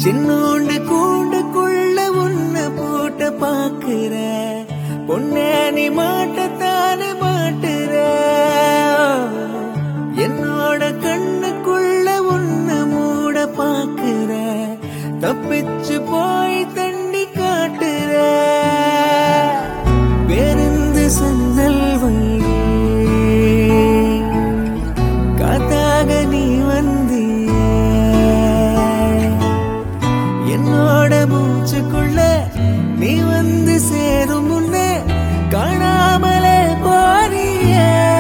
சின்னோண்டு கூண்டுக்குள்ள உன்னை போட்ட பாக்குற பொண்ணே நீ மாட்டத்தானே மாட்டுற என்னோட கண்ணுக்குள்ள உன்னை மூட பாக்குற தப்பிச்சு போய் தண்ணி காட்டுற பேருந்து சந்தல் காத்தாக நீ வந்திய என்னோட மூச்சுக்குள்ள நீ வந்து சேரும் முன்னே காணாமலே போறிய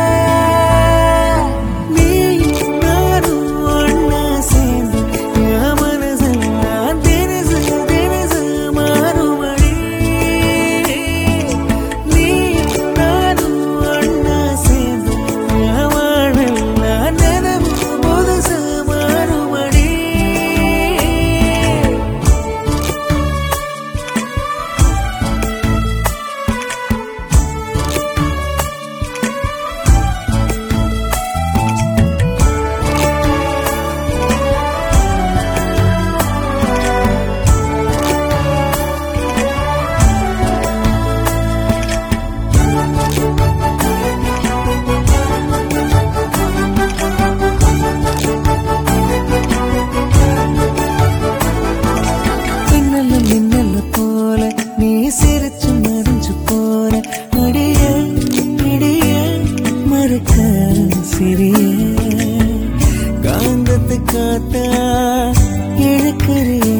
நீ நானும் ஒன்னா சேர்ந்து என் மனசெல்லாம் தினசு தினசு மாறுபடி நீ நானும் ஒன்னா சேர்ந்து என் வாழெல்லாம் நினைவு புதுசு மாறுபடி மின்னல போல நீ சிரிச்சு மறைஞ்சு போற அடிய இடிய மறுக்க சிறிய காந்தத்து காத்தா இழுக்கிறிய